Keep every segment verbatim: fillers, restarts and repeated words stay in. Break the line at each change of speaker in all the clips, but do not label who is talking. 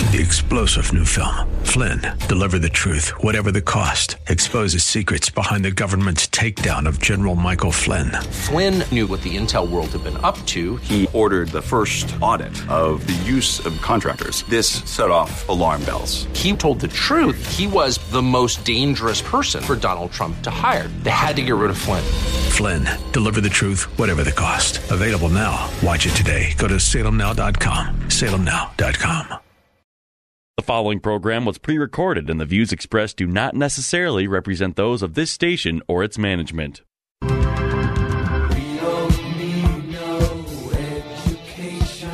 The explosive new film, Flynn, deliver the truth, whatever the cost, exposes secrets behind the government's takedown of General Michael Flynn.
Flynn knew what the intel world had been up to.
He ordered the first audit of the use of contractors. This set off alarm bells.
He told the truth. He was the most dangerous person for Donald Trump to hire. They had to get rid of Flynn.
Flynn, deliver the truth, whatever the cost. Available now. Watch it today. Go to salem now dot com. salem now dot com.
The following program was pre-recorded, and the views expressed do not necessarily represent those of this station or its management.
We don't need no education.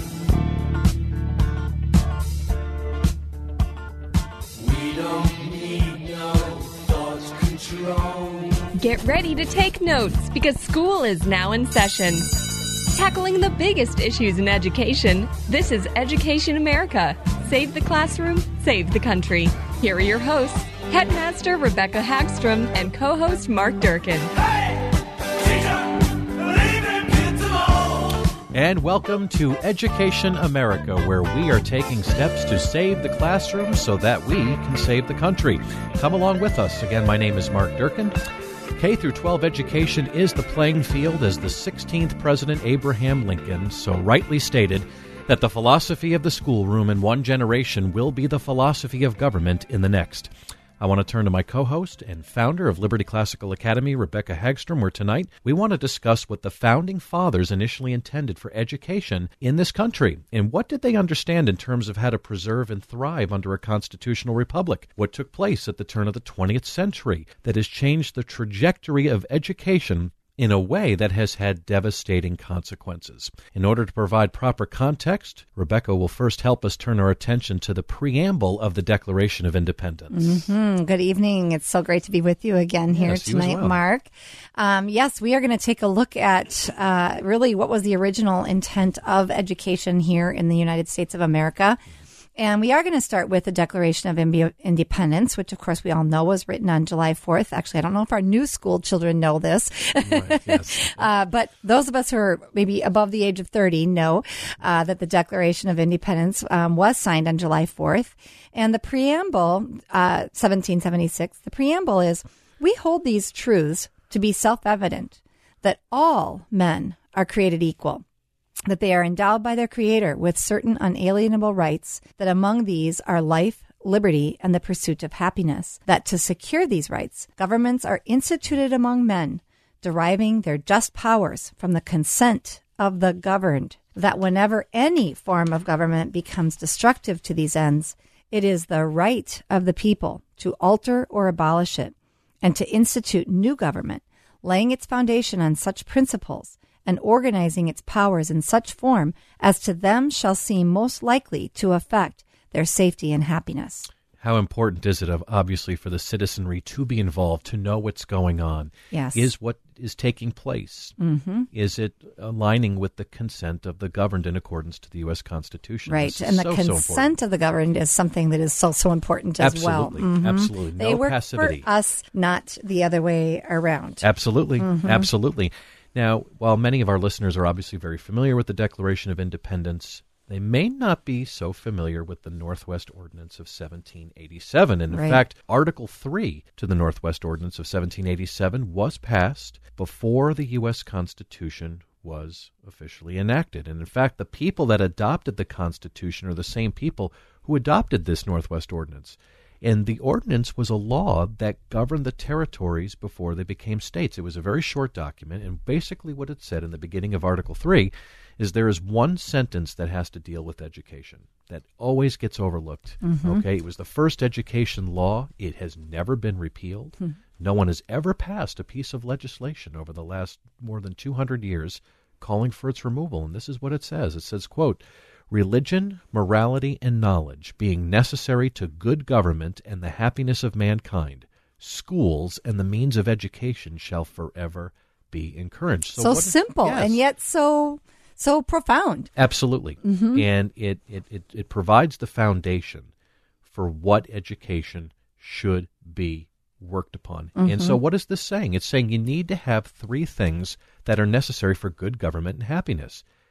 We don't need no thought control.
Get ready to take notes, because school is now in session. Tackling the biggest issues in education, this is Education America. Save the classroom, save the country. Here are your hosts, Headmaster Rebecca Hagstrom and co-host Mark Durkin.
Hey, teacher, leave them kids alone.
And welcome to Education America, where we are taking steps to save the classroom so that we can save the country. Come along with us. Again, my name is Mark Durkin. K through twelve education is the playing field, as the sixteenth President Abraham Lincoln so rightly stated that the philosophy of the schoolroom in one generation will be the philosophy of government in the next. I want to turn to my co-host and founder of Liberty Classical Academy, Rebecca Hagstrom, where tonight we want to discuss what the Founding Fathers initially intended for education in this country, and what did they understand in terms of how to preserve and thrive under a constitutional republic, what took place at the turn of the twentieth century that has changed the trajectory of education in a way that has had devastating consequences. In order to provide proper context, Rebecca will first help us turn our attention to the preamble of the Declaration of Independence.
Mm-hmm. Good evening. It's so great to be with you again here
yes,
tonight,
well.
Mark. Um, yes, we are going to take a look at uh, really what was the original intent of education here in the United States of America. And we are going to start with the Declaration of Independence, which, of course, we all know was written on July fourth. Actually, I don't know if our new school children know this.
Right, yes.
uh, but those of us who are maybe above the age of thirty know uh, that the Declaration of Independence um, was signed on July fourth. And the preamble, uh, seventeen seventy-six, the preamble is, we hold these truths to be self-evident, that all men are created equal, that they are endowed by their Creator with certain unalienable rights, that among these are life, liberty, and the pursuit of happiness, that to secure these rights, governments are instituted among men, deriving their just powers from the consent of the governed, that whenever any form of government becomes destructive to these ends, it is the right of the people to alter or abolish it, and to institute new government, laying its foundation on such principles and organizing its powers in such form as to them shall seem most likely to affect their safety and happiness.
How important is it, obviously, for the citizenry to be involved, to know what's going on?
Yes.
Is what is taking place?
Mm-hmm.
Is it aligning with the consent of the governed in accordance to the U S Constitution?
Right, and the
so,
consent
so
of the governed is something that is so, so important as
absolutely,
well. Mm-hmm.
Absolutely, no
they work
passivity.
for us, not the other way around.
Absolutely,
mm-hmm.
absolutely. Now, while many of our listeners are obviously very familiar with the Declaration of Independence, they may not be so familiar with the Northwest Ordinance of seventeen eighty-seven. And in
right.
fact, Article three to the Northwest Ordinance of seventeen eighty-seven was passed before the U S Constitution was officially enacted. And in fact, the people that adopted the Constitution are the same people who adopted this Northwest Ordinance. And the ordinance was a law that governed the territories before they became states. It was a very short document, and basically what it said in the beginning of Article three is there is one sentence that has to deal with education that always gets overlooked.
Mm-hmm.
Okay, it was the first education law. It has never been repealed.
Hmm.
No one has ever passed a piece of legislation over the last more than two hundred years calling for its removal. And this is what it says. It says, quote, religion, morality, and knowledge being necessary to good government and the happiness of mankind, schools and the means of education shall forever be encouraged.
So, so simple,
yes.
and yet so so profound.
Absolutely.
Mm-hmm.
And it, it, it, it provides the foundation for what education should be worked upon.
Mm-hmm.
And so what is this saying? It's saying you need to have three things that are necessary for good government and happiness.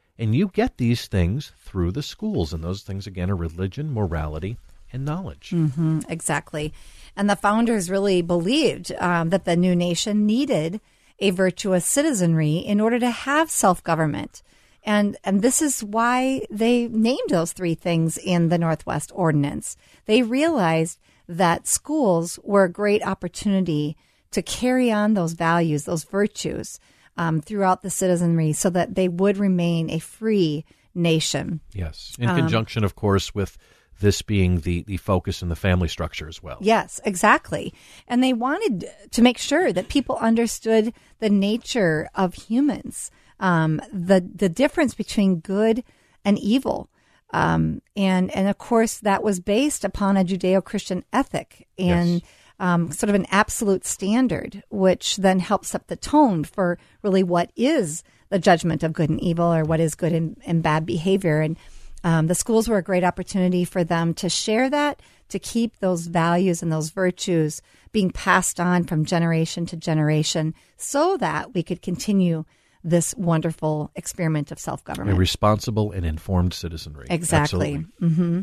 And you get these things through the schools, and those things, again, are religion, morality, and knowledge.
Mm-hmm, exactly. And the founders really believed um, that the new nation needed a virtuous citizenry in order to have self-government. And and this is why they named those three things in the Northwest Ordinance. They realized that schools were a great opportunity to carry on those values, those virtues um, throughout the citizenry so that they would remain a free nation.
Yes, in
Um,
conjunction, of course, with this being the, the focus in the family structure as well.
Yes, exactly. And they wanted to make sure that people understood the nature of humans, um, the the difference between good and evil. Um, and, and of course, that was based upon a Judeo-Christian ethic and
Yes.
um, sort of an absolute standard, which then helps set the tone for really what is the judgment of good and evil, or what is good and, and bad behavior. And Um, the schools were a great opportunity for them to share that, to keep those values and those virtues being passed on from generation to generation so that we could continue this wonderful experiment of
A
self-government.
responsible and informed citizenry.
Exactly.
Absolutely.
Mm-hmm.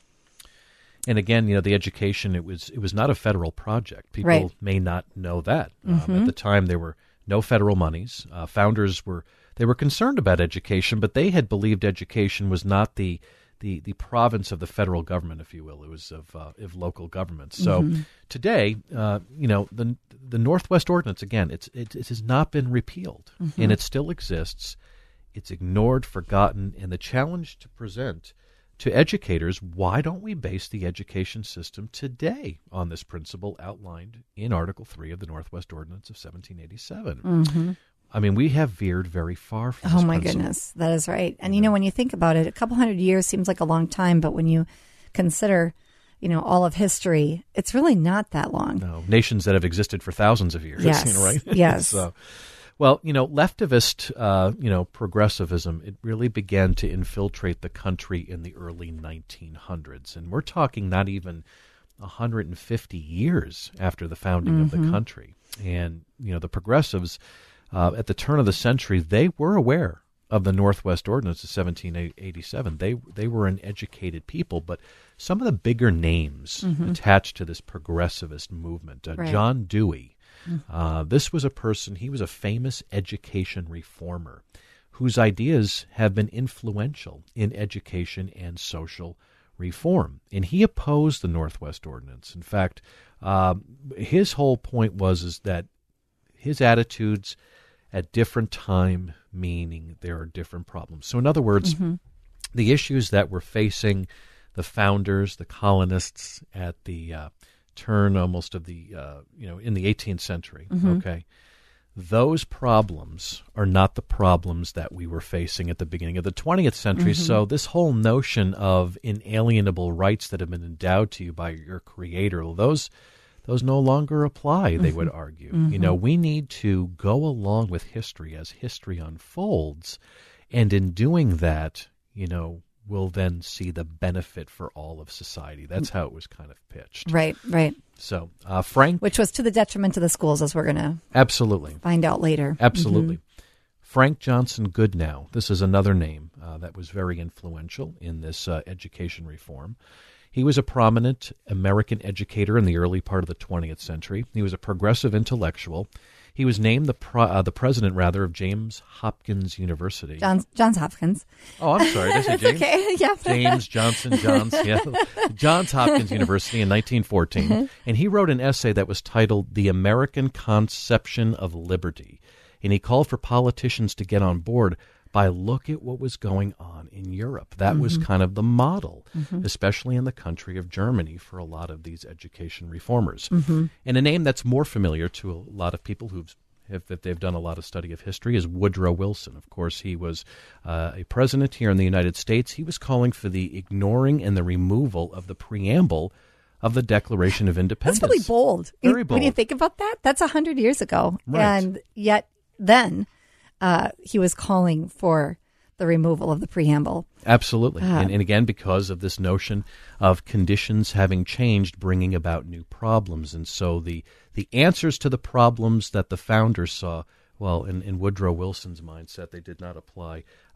And again, you know, the education, it was it was not a federal project. People
Right.
may not know that. Um,
Mhm.
at the time, there were no federal monies. Uh, founders were they were concerned about education, but they had believed education was not the the, the province of the federal government, if you will. It was of uh, of local governments. So
Mhm.
today, uh, you know, the the Northwest Ordinance, again, it's it, it has not been repealed,
Mhm.
and it still exists. It's ignored, forgotten, and the challenge to present to educators, why don't we base the education system today on this principle outlined in Article three of the Northwest Ordinance of seventeen eighty-seven?
Mhm.
I mean, we have veered very far from
Oh,
this
my
principle.
goodness. That is right. And, you know, when you think about it, a couple hundred years seems like a long time, but when you consider, you know, all of history, it's really not that long.
No, nations that have existed for thousands of years,
Yes,
you know, right?
yes.
so, well, you know, leftivist, uh, you know, progressivism, it really began to infiltrate the country in the early nineteen hundreds. And we're talking not even one hundred fifty years after the founding of the
Mhm.
country. And, you know, the progressives, uh, at the turn of the century, they were aware of the Northwest Ordinance of seventeen eighty-seven. They they were an educated people, but some of the bigger names
Mhm.
attached to this progressivist movement, uh,
Right.
John Dewey,
Mhm.
uh, this was a person, he was a famous education reformer whose ideas have been influential in education and social reform. And he opposed the Northwest Ordinance. In fact, um, his whole point was is that his attitudes at different time, meaning there are different problems. So in other words,
Mhm.
the issues that were facing the founders, the colonists at the uh, turn almost of the, uh, you know, in the eighteenth century,
Mhm.
okay, those problems are not the problems that we were facing at the beginning of the twentieth century.
Mhm.
So this whole notion of inalienable rights that have been endowed to you by your creator, well, those those no longer apply, they would argue. You know, we need to go along with history as history unfolds, and in doing that, you know, we'll then see the benefit for all of society. That's how it was kind of pitched.
Right, right.
So, uh, Frank,
Which was to the detriment of the schools, as we're going to
absolutely.
find out later.
Absolutely.
Mhm.
Frank Johnson Goodnow, this is another name uh, that was very influential in this uh, education reform. He was a prominent American educator in the early part of the twentieth century. He was a progressive intellectual. He was named the pro- uh, the president, rather, of James Hopkins University.
Johns, Johns Hopkins.
Oh, I'm sorry. Did I say
It's
James?
okay. Yeah.
James Johnson Johns, yeah. Johns Hopkins University in nineteen fourteen.
Mhm.
And he wrote an essay that was titled The American Conception of Liberty. And he called for politicians to get on board by look at what was going on in Europe. That was
Mhm.
kind of the model,
Mhm.
especially in the country of Germany, for a lot of these education reformers.
Mhm.
And a name that's more familiar to a lot of people who've if, if they've done a lot of study of history is Woodrow Wilson. Of course, he was uh, a president here in the United States. He was calling for the ignoring and the removal of the preamble of the Declaration of Independence.
That's really bold.
Very
When you
bold.
think about that, that's a hundred years ago.
Right.
And yet then uh, he was calling for the removal of the preamble.
Absolutely.
Ah.
And, and again, because of this notion of conditions having changed, bringing about new problems. And so the, the answers to the problems that the founders saw, well, in, in Woodrow Wilson's mindset, they did not apply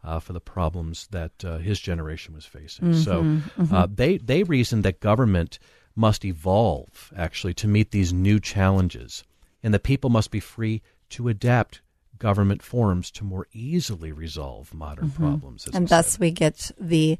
uh, for the problems that uh, his generation was facing. Mm-hmm, so mm-hmm. Uh, they, they reasoned that government must evolve, actually, to meet these new challenges, and that people must be free to adapt government forms to more easily resolve modern mm-hmm. problems.
And thus
said.
we get the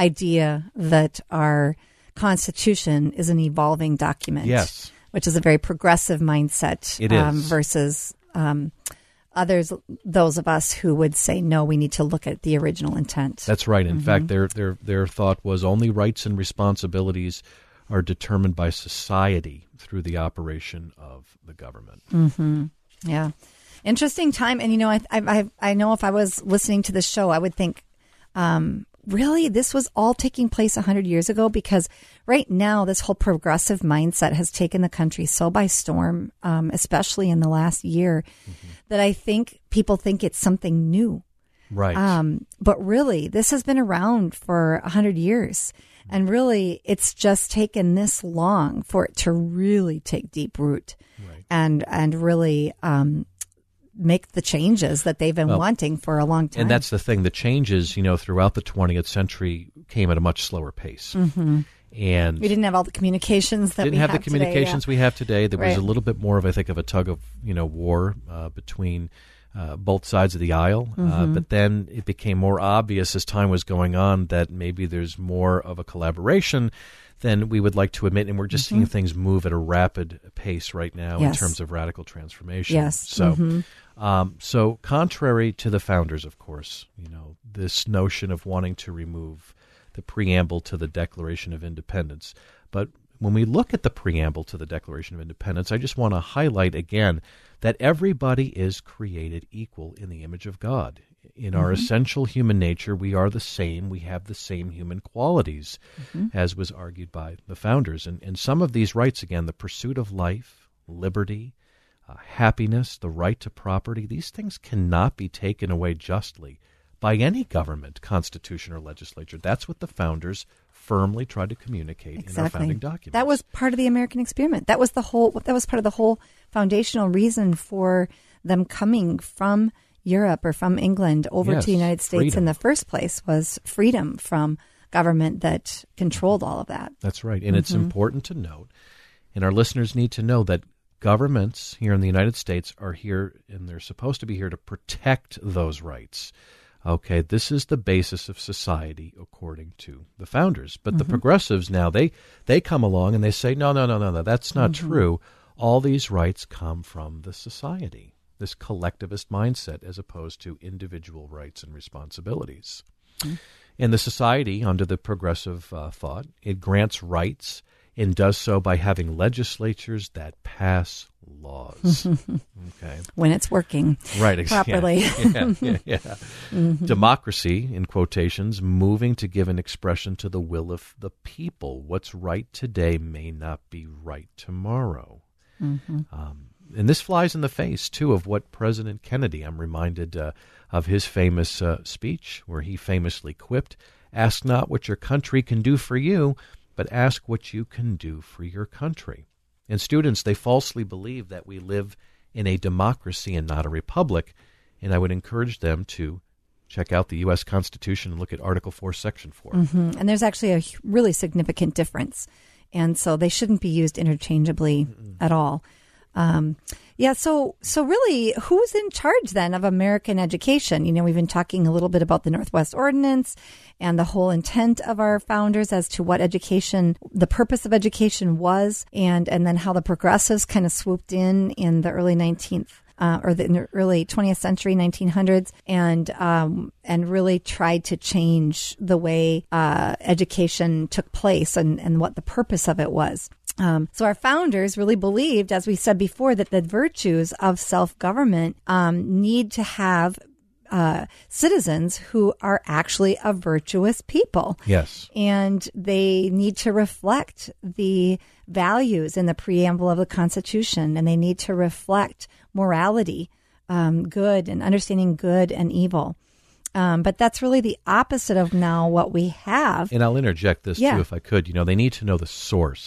idea that our Constitution is an evolving document.
Yes.
Which is a very progressive mindset.
It is.
Um, versus um, others, those of us who would say, no, we need to look at the original intent.
That's right. In
mm-hmm.
fact, their, their, their thought was only rights and responsibilities are determined by society through the operation of the government.
Mm-hmm. Yeah. Interesting time. And, you know, I, I, I know if I was listening to this show, I would think, um, really, this was all taking place one hundred years ago? Because right now, this whole progressive mindset has taken the country so by storm, um, especially in the last year, mm-hmm. that I think people think it's something new.
Right.
Um, but really, this has been around for one hundred years. And really, it's just taken this long for it to really take deep root
right.
and and really um, make the changes that they've been
well,
wanting for a long time.
And that's the thing. The changes, you know, throughout the twentieth century came at a much slower pace.
Mm-hmm.
And
we didn't have all the communications that
didn't
we
have,
have
the communications
today, yeah.
we have today. There
right.
was a little bit more of, I think, of a tug of, you know, war uh, between Uh, both sides of the aisle,
mm-hmm.
uh, but then it became more obvious as time was going on that maybe there's more of a collaboration than we would like to admit, and we're just
mm-hmm.
seeing things move at a rapid pace right now
yes.
in terms of radical transformation.
Yes.
So,
mm-hmm.
um, so contrary to the founders, of course, you know, this notion of wanting to remove the preamble to the Declaration of Independence, but when we look at the preamble to the Declaration of Independence, I just want to highlight again that everybody is created equal in the image of God. In our mm-hmm. essential human nature, we are the same. We have the same human qualities, mm-hmm. as was argued by the founders. And, and some of these rights, again, the pursuit of life, liberty, uh, happiness, the right to property, these things cannot be taken away justly by any government, constitution, or legislature. That's what the founders firmly tried to communicate
exactly.
in our founding documents.
That was part of the American experiment. That was the whole. That was part of the whole foundational reason for them coming from Europe or from England over
yes,
to the United States
freedom.
in the first place was freedom from government that controlled all of that.
That's right. And
mm-hmm.
it's important to note, and our listeners need to know that governments here in the United States are here, and they're supposed to be here to protect those rights. Okay, this is the basis of society according to the founders. But mm-hmm. the progressives now, they, they come along and they say, no, no, no, no, no, that's not mm-hmm. true. All these rights come from the society, this collectivist mindset, as opposed to individual rights and responsibilities. Mm-hmm. And the society, under the progressive uh, thought, it grants rights and does so by having legislatures that pass laws. Okay,
when it's working
right
properly.
Yeah, yeah, yeah. Mm-hmm. Democracy, in quotations, moving to give an expression to the will of the people. What's right today may not be right tomorrow. Mm-hmm. Um, and this flies in the face, too, of what President Kennedy, I'm reminded uh, of his famous uh, speech where he famously quipped, "Ask not what your country can do for you, but ask what you can do for your country." And students, they falsely believe that we live in a democracy and not a republic, and I would encourage them to check out the U S Constitution and look at Article four, Section four.
Mm-hmm. And there's actually a really significant difference, and so they shouldn't be used interchangeably Mm-mm. at all. Um, yeah, so so really, who's in charge then of American education? You know, we've been talking a little bit about the Northwest Ordinance and the whole intent of our founders as to what education, the purpose of education was, and and then how the progressives kind of swooped in in the early nineteenth uh, or the early twentieth century, nineteen hundreds, and um, and really tried to change the way uh, education took place and, and what the purpose of it was. Um, so our founders really believed, as we said before, that the virtues of self-government um, need to have uh, citizens who are actually a virtuous people.
Yes.
And they need to reflect the values in the preamble of the Constitution, and they need to reflect morality, um, good and understanding good and evil. Um, but that's really the opposite of now what we have.
And I'll interject this,
yeah.
too, if I could. You know, they need to know the source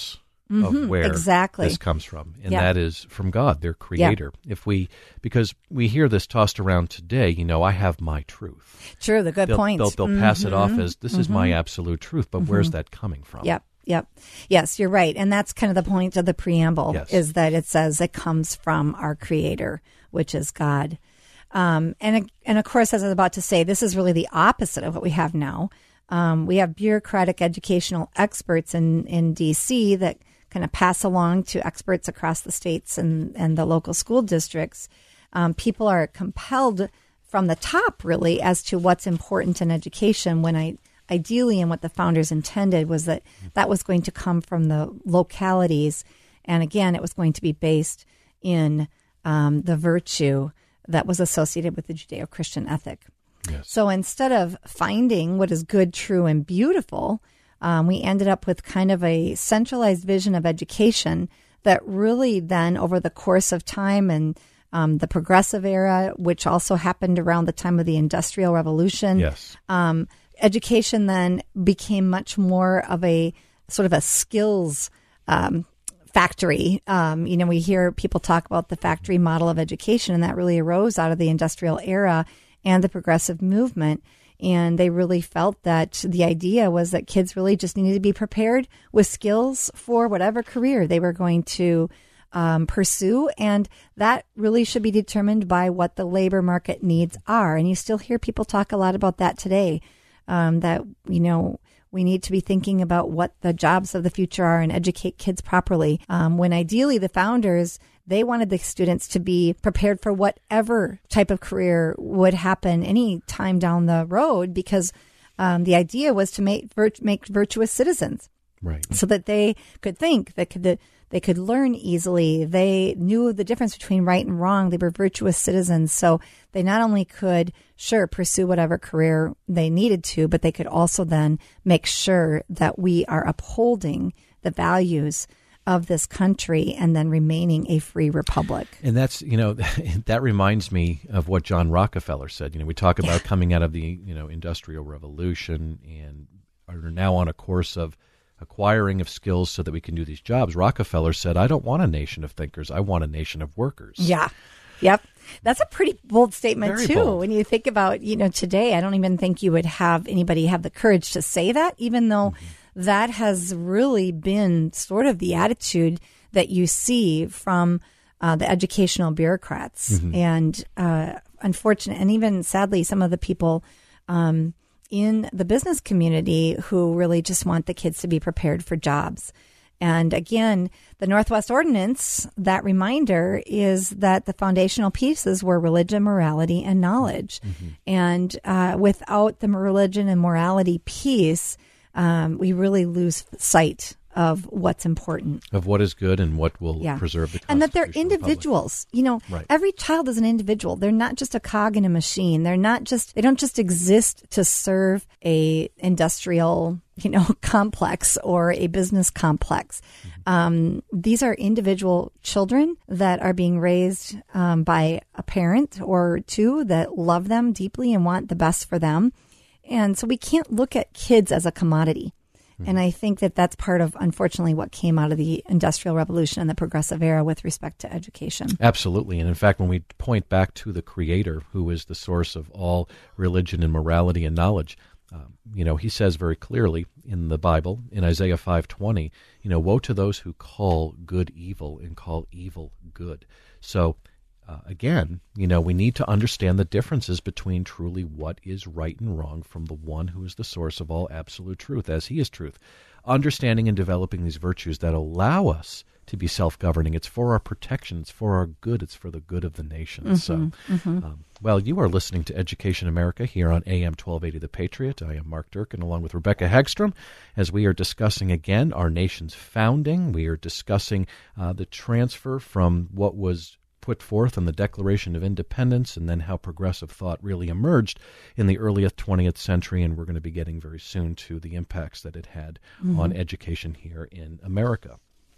Mhm,
of where
exactly.
this comes from, and
Yeah.
that is from God, their creator. If we, because we hear this tossed around today, you know, I have my truth.
True, the good
They'll,
points.
they'll, they'll pass it off
Mhm,
as this is
mhm.
my absolute truth, but where's that coming from?
Yep, yep. Yes, you're right. And that's kind of the point of the preamble,
Yes.
is that it says it comes from our creator, which is God. Um, and, and of course, as I was about to say, this is really the opposite of what we have now. Um, we have bureaucratic educational experts in, in D C that kind of pass along to experts across the states and, and the local school districts. Um, people are compelled from the top, really, as to what's important in education, when I ideally, and what the founders intended, was that that was going to come from the localities. And again, it was going to be based in um, the virtue that was associated with the Judeo-Christian ethic.
Yes.
So instead of finding what is good, true, and beautiful, um, we ended up with kind of a centralized vision of education that really then, over the course of time and um, the progressive era, which also happened around the time of the Industrial Revolution,
Yes.
um, education then became much more of a sort of a skills um, factory. Um, you know, we hear people talk about the factory model of education, and that really arose out of the industrial era and the progressive movement. And they really felt that the idea was that kids really just needed to be prepared with skills for whatever career they were going to um, pursue. And that really should be determined by what the labor market needs are. And you still hear people talk a lot about that today, um, that, you know, we need to be thinking about what the jobs of the future are and educate kids properly. Um, when ideally the founders, they wanted the students to be prepared for whatever type of career would happen any time down the road, because um, the idea was to make virt- make virtuous citizens,
Right.
so that they could think, that could they could learn easily. They knew the difference between right and wrong. They were virtuous citizens, so they not only could, sure, pursue whatever career they needed to, but they could also then make sure that we are upholding the values of this country and then remaining a free republic.
And that's, you know, that reminds me of what John Rockefeller said. You know, we talk about coming out of the, you know, Industrial Revolution and are now on a course of acquiring of skills so that we can do these jobs. Rockefeller said, I don't want a nation of thinkers. I want a nation of workers.
Yeah. Yep. That's a pretty bold statement,
Very
too.
bold.
When you think about, you know, today, I don't even think you would have anybody have the courage to say that, even though mm-hmm. that has really been sort of the attitude that you see from uh, the educational bureaucrats.
Mm-hmm.
And uh, unfortunate, and even sadly, some of the people um, in the business community who really just want the kids to be prepared for jobs. And again, the Northwest Ordinance, that reminder is that the foundational pieces were religion, morality, and knowledge. Mm-hmm. And uh, without the religion and morality piece, um, we really lose sight of what's important.
Of what is good and what will
Yeah.
preserve the Constitution.
And that they're
of the Republic.
individuals. You know,
Right.
every child is an individual. They're not just a cog in a machine. They're not just, they don't just exist to serve a industrial, you know, complex or a business complex. Mm-hmm. Um, these are individual children that are being raised um, by a parent or two that love them deeply and want the best for them. And so we can't look at kids as a commodity. And I think that that's part of, unfortunately, what came out of the Industrial Revolution and the Progressive Era with respect to education.
Absolutely. And in fact, when we point back to the Creator, who is the source of all religion and morality and knowledge, um, you know, he says very clearly in the Bible, in Isaiah five twenty, you know, woe to those who call good evil and call evil good. So, uh, again, you know, we need to understand the differences between truly what is right and wrong from the one who is the source of all absolute truth, as he is truth. Understanding and developing these virtues that allow us to be self-governing. It's for our protection. It's for our good. It's for the good of the nation.
Mm-hmm,
so,
mm-hmm.
Um, well, you are listening to Education America here on A M twelve eighty The Patriot. I am Mark Durkin, along with Rebecca Hagstrom, as we are discussing again our nation's founding. We are discussing uh, the transfer from what was put forth in the Declaration of Independence and then how progressive thought really emerged in the earliest twentieth century, and we're going to be getting very soon to the impacts that it had mm-hmm. on education here in America.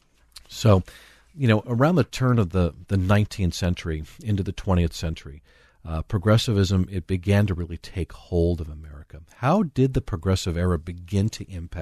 So, you know, around the turn of the, the nineteenth century into the twentieth century, uh, progressivism, it began to really take hold of America. How did the progressive era begin to impact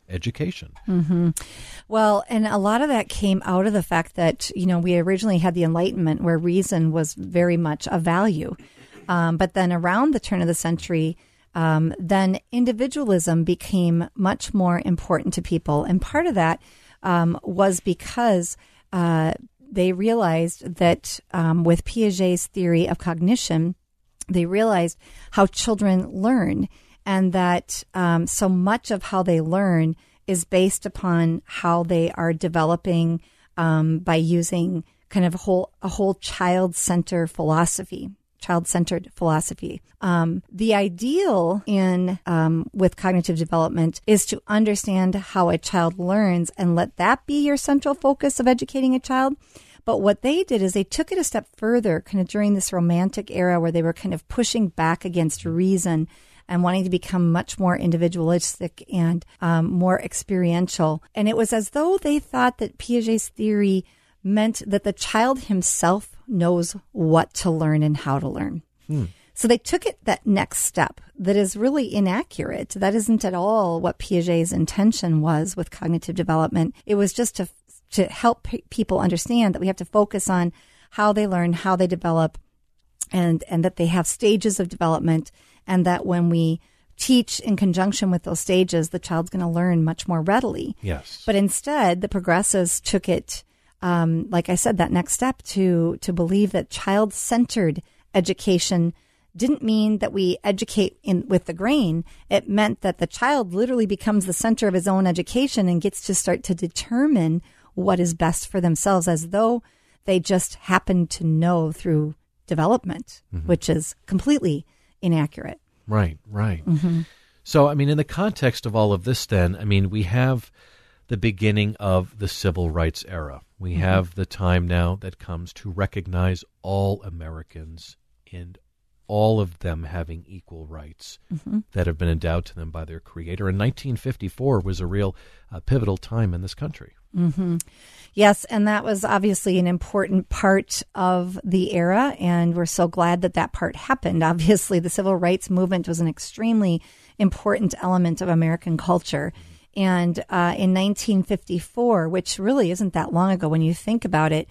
education.
Mm-hmm. Well, and a lot of that came out of the fact that, you know, we originally had the Enlightenment where reason was very much a value. Um, but then around the turn of the century, um, then individualism became much more important to people. And part of that um, was because uh, they realized that um, with Piaget's theory of cognition, they realized how children learn, and that um, so much of how they learn is based upon how they are developing um, by using kind of a whole a whole child-centered philosophy. Child-centered philosophy. Um, the ideal in um, with cognitive development is to understand how a child learns and let that be your central focus of educating a child. But what they did is they took it a step further, kind of during this romantic era where they were kind of pushing back against reason and wanting to become much more individualistic and um, more experiential. And it was as though they thought that Piaget's theory meant that the child himself knows what to learn and how to learn. Hmm. So they took it that next step that is really inaccurate. That isn't at all what Piaget's intention was with cognitive development. It was just to to help p- people understand that we have to focus on how they learn, how they develop, and and that they have stages of development, and that when we teach in conjunction with those stages, the child's going to learn much more readily.
Yes.
But instead, the progressives took it, um, like I said, that next step to to believe that child-centered education didn't mean that we educate in with the grain. It meant that the child literally becomes the center of his own education and gets to start to determine what is best for themselves, as though they just happen to know through development, mm-hmm. which is completely inaccurate.
Right, right.
Mm-hmm.
So, I mean, in the context of all of this, then, I mean, we have the beginning of the civil rights era. We mm-hmm. have the time now that comes to recognize all Americans and all of them having equal rights mm-hmm. that have been endowed to them by their creator. And nineteen fifty-four was a real uh, pivotal time in this country.
Mm-hmm. Yes, and that was obviously an important part of the era, and we're so glad that that part happened. Obviously, the civil rights movement was an extremely important element of American culture. And uh, in nineteen fifty-four, which really isn't that long ago when you think about it,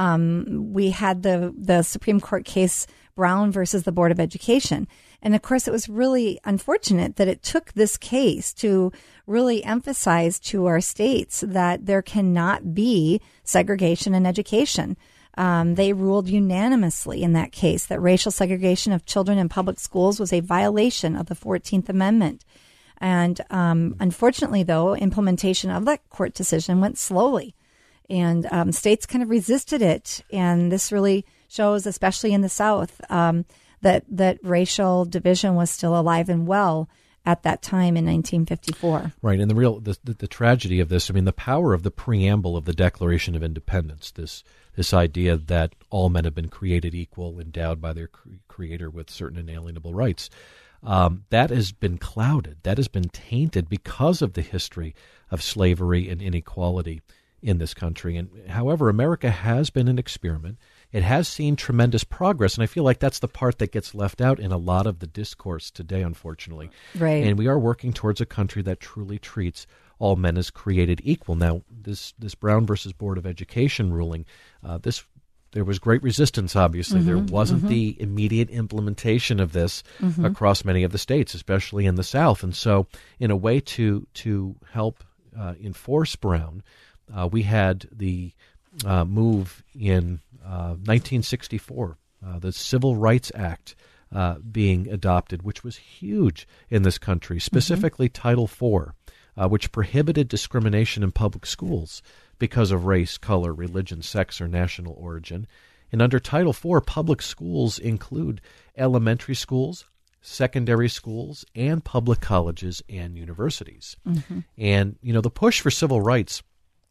um, we had the, the Supreme Court case Brown versus the Board of Education. And of course, it was really unfortunate that it took this case to really emphasize to our states that there cannot be segregation in education. Um, they ruled unanimously in that case that racial segregation of children in public schools was a violation of the fourteenth Amendment. And um, unfortunately, though, implementation of that court decision went slowly. And um, states kind of resisted it. And this really shows, especially in the South, um, that that racial division was still alive and well at that time in nineteen fifty-four.
Right, and the real the, the, the tragedy of this, I mean, the power of the preamble of the Declaration of Independence, this this idea that all men have been created equal, endowed by their cre- creator with certain inalienable rights, um, that has been clouded, that has been tainted because of the history of slavery and inequality in this country. And however, America has been an experiment. It has seen tremendous progress, and I feel like that's the part that gets left out in a lot of the discourse today, unfortunately.
Right.
And we are working towards a country that truly treats all men as created equal. Now, this this Brown versus Board of Education ruling, uh, this there was great resistance, obviously. Mm-hmm, there wasn't mm-hmm. the immediate implementation of this mm-hmm. across many of the states, especially in the South. And so, in a way to, to help uh, enforce Brown, uh, we had the uh, move in Uh, nineteen sixty-four, uh, the Civil Rights Act uh, being adopted, which was huge in this country, specifically mm-hmm. Title four, uh, which prohibited discrimination in public schools because of race, color, religion, sex, or national origin. And under Title four, public schools include elementary schools, secondary schools, and public colleges and universities. Mm-hmm. And, you know, the push for civil rights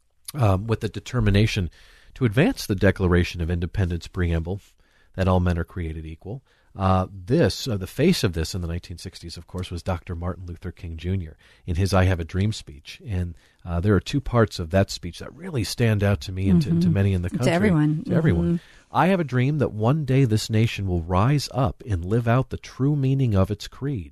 um, with the determination to advance the Declaration of Independence preamble, that all men are created equal. Uh, this, uh, the face of this in the nineteen sixties, of course, was Doctor Martin Luther King Junior in his I Have a Dream speech. And uh, there are two parts of that speech that really stand out to me mm-hmm. and to, to many in the country.
To everyone.
To
mm-hmm.
everyone. I have a dream that one day this nation will rise up and live out the true meaning of its creed,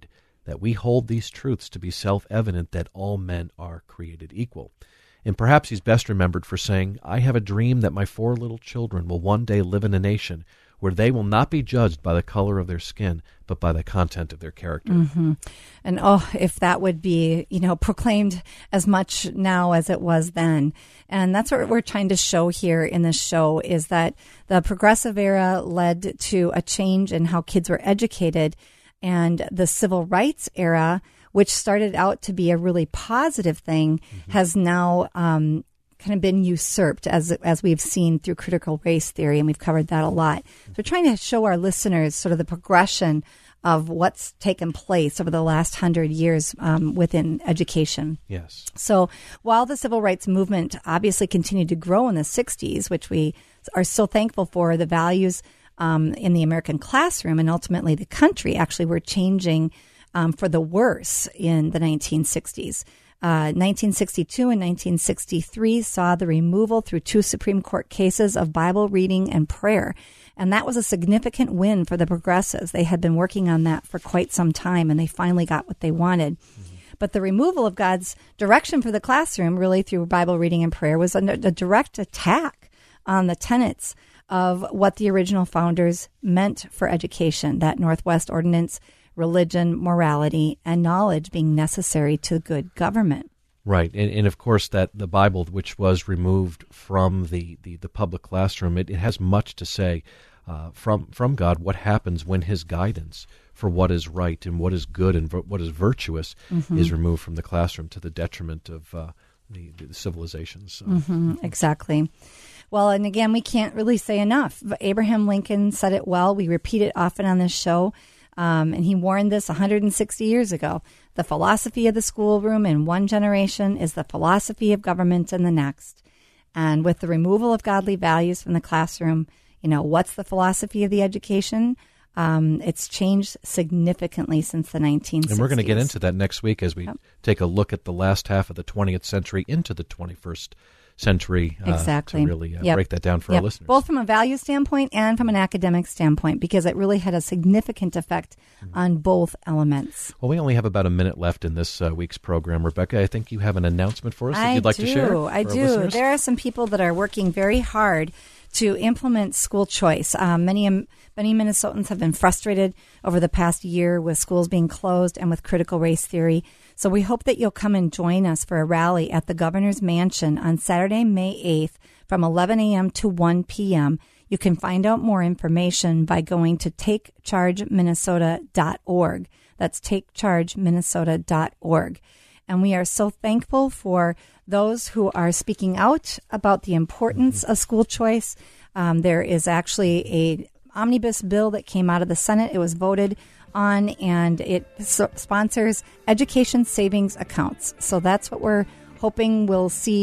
that we hold these truths to be self-evident that all men are created equal. And perhaps he's best remembered for saying, I have a dream that my four little children will one day live in a nation where they will not be judged by the color of their skin, but by the content of their character.
Mm-hmm. And oh, if that would be, you know, proclaimed as much now as it was then. And that's what we're trying to show here in this show, is that the progressive era led to a change in how kids were educated, and the civil rights era, which started out to be a really positive thing, mm-hmm. has now um, kind of been usurped, as as we've seen through critical race theory, and we've covered that a lot. So we're trying to show our listeners sort of the progression of what's taken place over the last hundred years um, within education.
Yes.
So while the civil rights movement obviously continued to grow in the sixties, which we are so thankful for, the values um, in the American classroom and ultimately the country actually were changing um, for the worse in the nineteen sixties. Uh, nineteen sixty-two and nineteen sixty-three saw the removal through two Supreme Court cases of Bible reading and prayer. And that was a significant win for the progressives. They had been working on that for quite some time, and they finally got what they wanted. Mm-hmm. But the removal of God's direction for the classroom, really through Bible reading and prayer, was a, a direct attack on the tenets of what the original founders meant for education, that Northwest Ordinance, religion, morality, and knowledge being necessary to good government.
Right. And, and of course, that the Bible, which was removed from the, the, the public classroom, it, it has much to say uh, from, from God what happens when his guidance for what is right and what is good and v- what is virtuous mm-hmm. is removed from the classroom to the detriment of uh, the, the civilizations. So.
Mm-hmm. Exactly. Well, and again, we can't really say enough. Abraham Lincoln said it well. We repeat it often on this show. Um, and he warned this one hundred sixty years ago. The philosophy of the schoolroom in one generation is the philosophy of government in the next. And with the removal of godly values from the classroom, you know, what's the philosophy of the education? Um, it's changed significantly since the nineteen sixties.
And we're going to get into that next week as we
yep.
take a look at the last half of the twentieth century into the twenty-first century uh,
exactly.
to really uh,
yep.
break that down for
yep.
our listeners.
Both from a value standpoint and from an academic standpoint, because it really had a significant effect mm-hmm. on both elements.
Well, we only have about a minute left in this uh, week's program. Rebecca, I think you have an announcement for us that
I
you'd like
do.
to share.
I
for
do.
Our listeners.
There are some people that are working very hard to implement school choice. Um, many many Minnesotans have been frustrated over the past year with schools being closed and with critical race theory. So we hope that you'll come and join us for a rally at the Governor's Mansion on Saturday, May eighth from eleven a.m. to one p.m. You can find out more information by going to take charge minnesota dot org. That's take charge minnesota dot org. And we are so thankful for those who are speaking out about the importance of school choice. Um, there is actually a omnibus bill that came out of the Senate. It was voted on, and it so- sponsors education savings accounts. So that's what we're hoping we'll see